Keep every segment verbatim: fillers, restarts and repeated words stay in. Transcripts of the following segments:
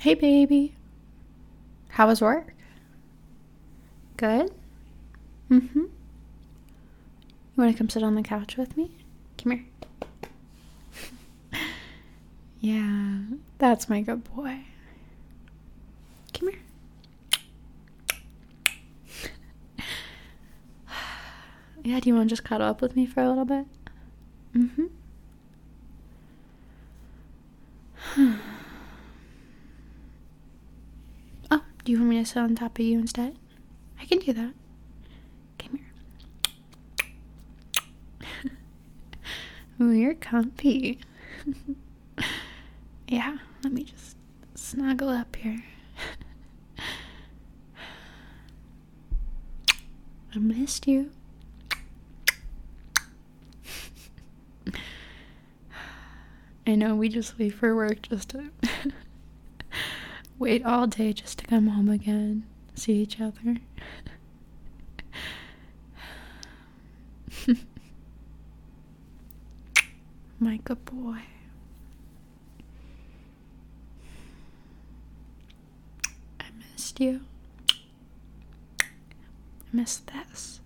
Hey, baby. How was work? Good? Mm-hmm. You want to come sit on the couch with me? Come here. Yeah, that's my good boy. Come here. Yeah, do you want to just cuddle up with me for a little bit? Mm-hmm. Oh, do you want me to sit on top of you instead? I can do that. Come here. Ooh, you're comfy. Yeah, let me just snuggle up here. I missed you. I know, we just wait for work just to wait all day just to come home again, see each other. My good boy. I missed you. I missed this.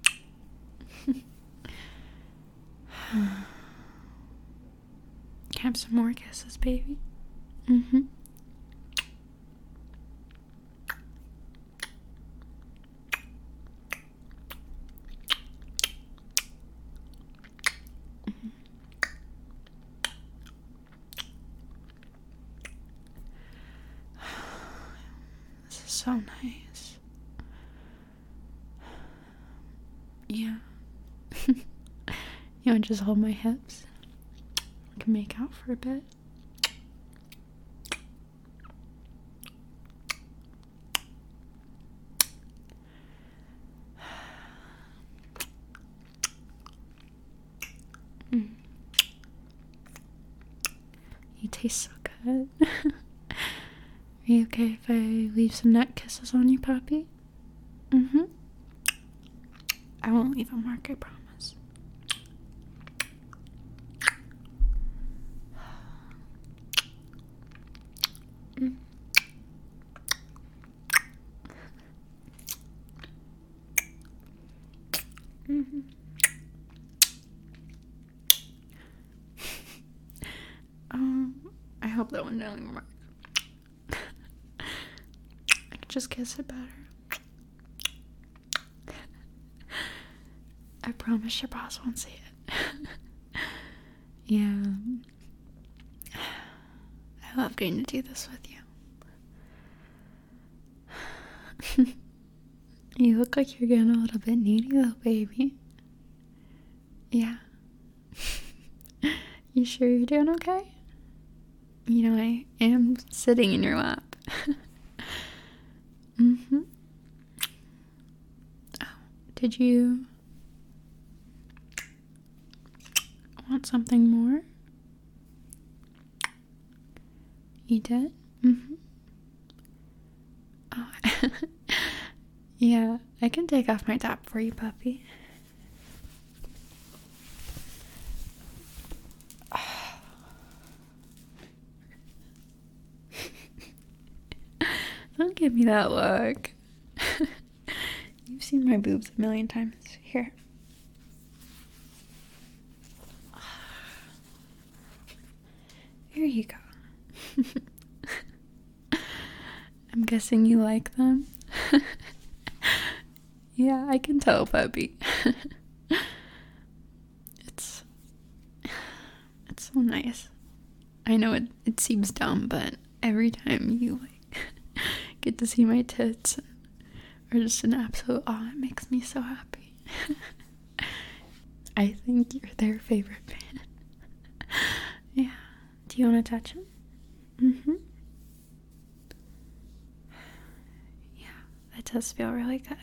Have some more kisses, baby. Mm-hmm. This is so nice. Yeah. You want to just hold my hips? I can make out for a bit. Mm. You taste so good. Are you okay if I leave some neck kisses on you, puppy? Mm-hmm. I won't leave a mark, I promise. Mm. Mm-hmm. um, I hope that one didn't work. I could just kiss it better. I promise your boss won't see it. Yeah. I love getting to do this with you. You look like you're getting a little bit needy though, baby. Yeah. You sure you're doing okay? You know, I am sitting in your lap. Mm-hmm. Oh, did you want something more? You did? Mm-hmm. Oh, yeah, I can take off my top for you, puppy. Don't give me that look. You've seen my boobs a million times. Here. Here you go. I'm guessing you like them. Yeah, I can tell, puppy. It's it's so nice. I know it it seems dumb, but every time you like get to see my tits or just an absolute awe, it makes me so happy. I think you're their favorite fan. Yeah. Do you want to touch them? Mm-hmm. Yeah, that does feel really good.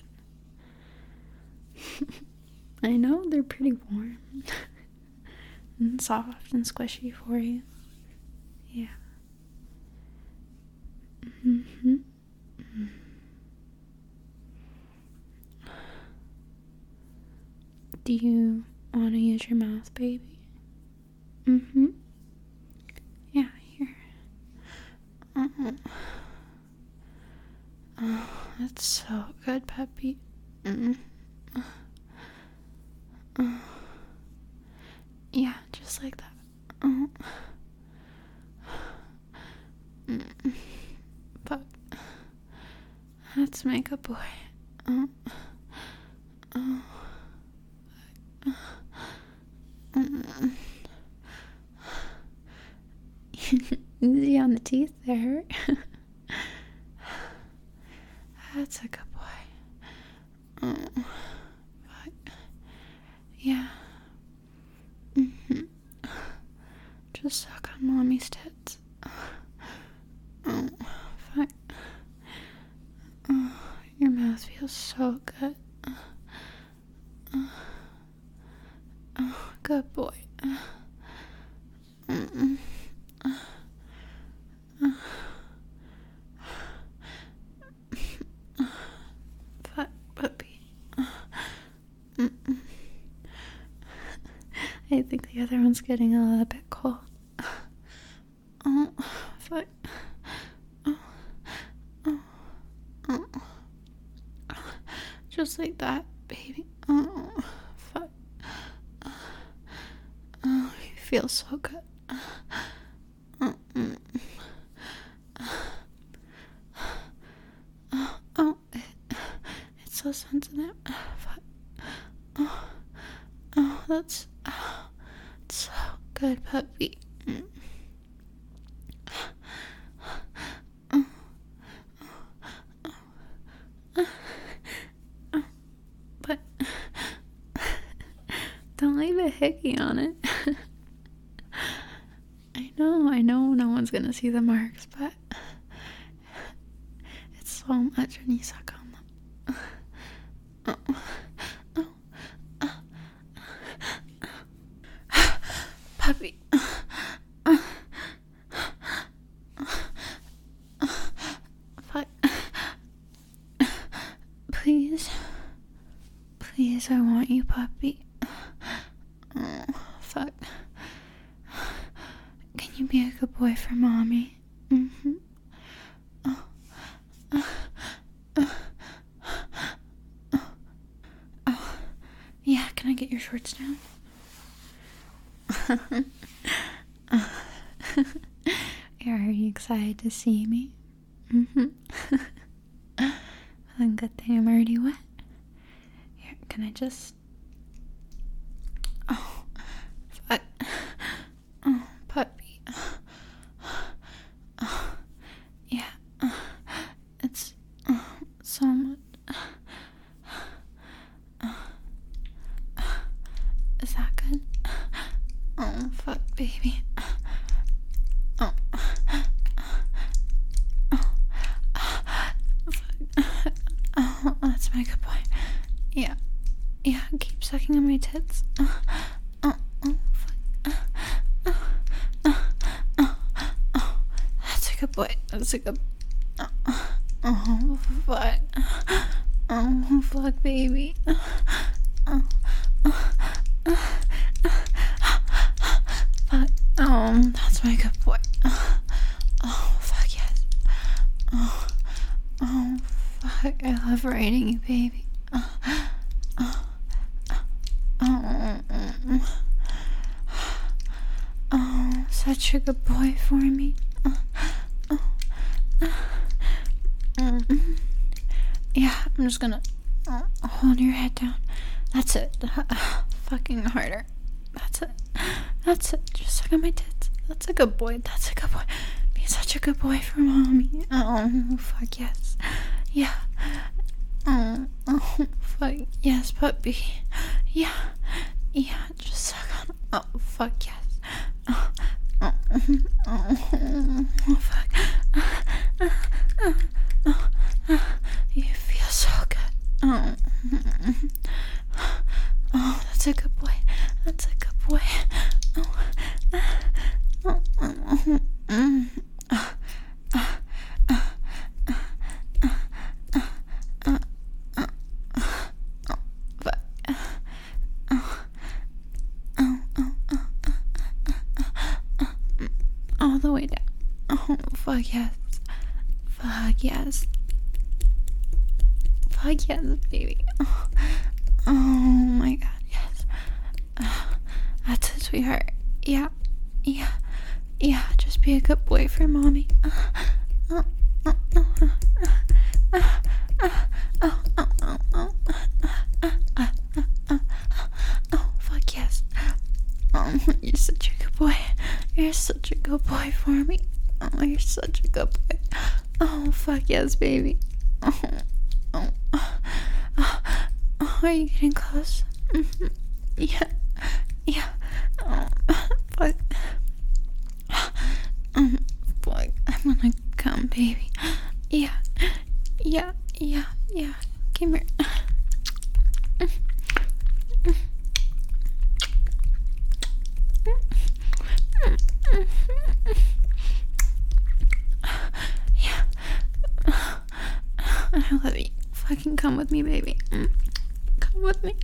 I know they're pretty warm and soft and squishy for you. Yeah. Mm-hmm. Mm-hmm. Do you want to use your mouth, baby? Mm-hmm. Yeah, here. Uh-uh. That's so good, puppy. Mm. Uh, yeah, just like that. Uh, mm. But that's my good boy. Uh, uh, uh, mm. Easy on the teeth there. That's a good boy. Oh, but yeah. Mm-hmm. Just suck on mommy's tits. Oh, fuck. Oh, your mouth feels so good. Oh, oh good boy. Mm-mm. Fat puppy. Mm-mm. I think the other one's getting a little bit cold. Oh, fuck. Oh, oh, oh. Just like that, baby. Oh, fuck. Oh, you feel so good. Oh, mm. oh, oh it, it's so sensitive. Fuck. Oh, oh, that's oh, it's so good, puppy. Mm. Oh, oh, oh, oh. But don't leave a hickey on it. I know, I know no one's gonna see the marks, but it's so much when you suck on them. Oh, oh, oh, oh. Puppy. Fuck. Please. Please, I want you, puppy. Oh, fuck. Can you be a good boy for mommy? Mm-hmm. Oh, uh, uh, uh, oh. Yeah, can I get your shorts down? Are you excited to see me? Mm-hmm. Well, good thing I'm already wet. Here, can I just... Oh, fuck. Oh, puppy. Oh, yeah. It's oh, so much. Is that good? Oh, fuck, baby. Oh. Oh. Oh, that's my good boy. Yeah. Yeah, keep sucking on my tits. Oh, oh, oh, fuck. Oh, oh, oh, oh. That's a good boy. That's a good... Oh, oh fuck. Oh, fuck, baby. Oh, oh, oh, fuck. Oh, that's my good boy. Oh, fuck, yes. Oh, oh, fuck. I love riding you, baby. Oh, oh, oh, oh, oh, such a good boy for me. Oh, oh, oh. Yeah, I'm just gonna uh, hold your head down. That's it. Uh, fucking harder. That's it. That's it. Just suck on my tits. That's a good boy. That's a good boy. Be such a good boy for mommy. Oh, fuck yes. Yeah. Oh, oh, fuck yes, puppy. Yeah. Yeah, just suck on. Oh, fuck yes. Oh, oh, oh, oh fuck. Uh, uh, uh, uh, you feel so good. Oh, oh, that's a good boy. That's a good boy. Oh, uh, oh, oh, mm, uh, uh, uh, uh, uh, uh, uh, uh, oh, but, uh, oh, oh, oh, oh, uh, uh, uh, uh, all the way down. Oh, fuck yes. Fuck yes. fuck yes, baby. Oh, oh my god, yes. Uh, that's it, sweetheart. Yeah, yeah, yeah. Just be a good boy for mommy. Uh, uh, uh, uh, uh, uh, uh, oh, oh, oh, oh, uh, uh, uh, uh, oh, fuck yes. Oh, you're such a good boy. You're such a good boy for me. Oh, you're such a good boy. Oh, fuck yes, baby. Oh, oh, oh, oh, are you getting close? Mm-hmm. Yeah, yeah. Oh, fuck. Um, fuck. I'm gonna come, baby. Yeah, yeah, yeah, yeah. Come here. Yeah. I love you. Fucking come with me, baby. Come with me.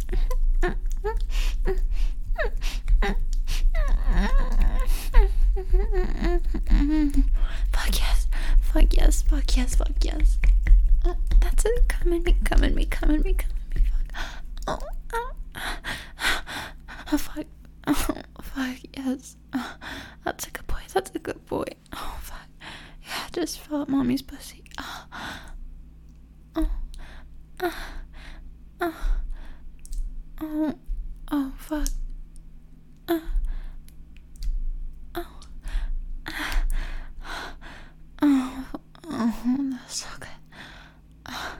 Fuck yes. Fuck yes. Fuck yes. Fuck yes. Oh, that's it. Come in me. Come in me. Come in me. Come in me. Fuck. Oh. Oh. Oh fuck. Oh fuck yes. Oh, that's a good boy. That's a good boy. Oh fuck. Yeah, just felt mommy's pussy. Oh. Oh. Oh. Oh. Oh. Oh fuck. Uh. Oh. Oh. Oh, that's so good. Oh.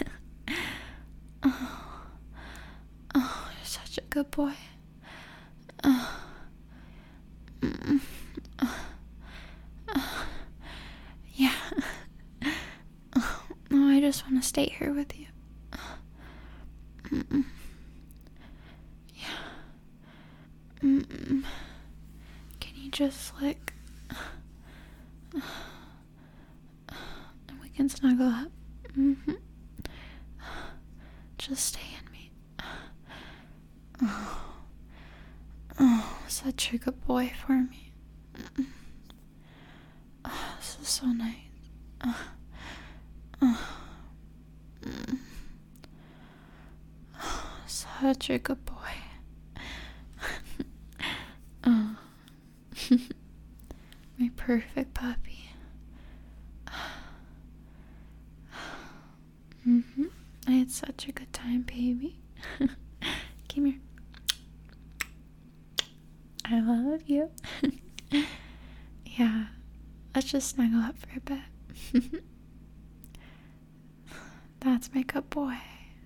Oh. Oh, you're such a good boy. Oh. Mm. Oh. Oh. Yeah. Oh, no, I just want to stay here with you. Mm-mm. Yeah. Mm-mm. Can you just like, and we can snuggle up. Mm-hmm. Just stay in me. Oh, oh, such a good boy for me. Mm-mm. Oh, this is so nice. Oh, oh. Mm. Oh, such a good boy. Oh. My perfect puppy. Mm-hmm. I had such a good time, baby. Come here. I love you. Yeah. Let's just snuggle up for a bit. That's my good boy.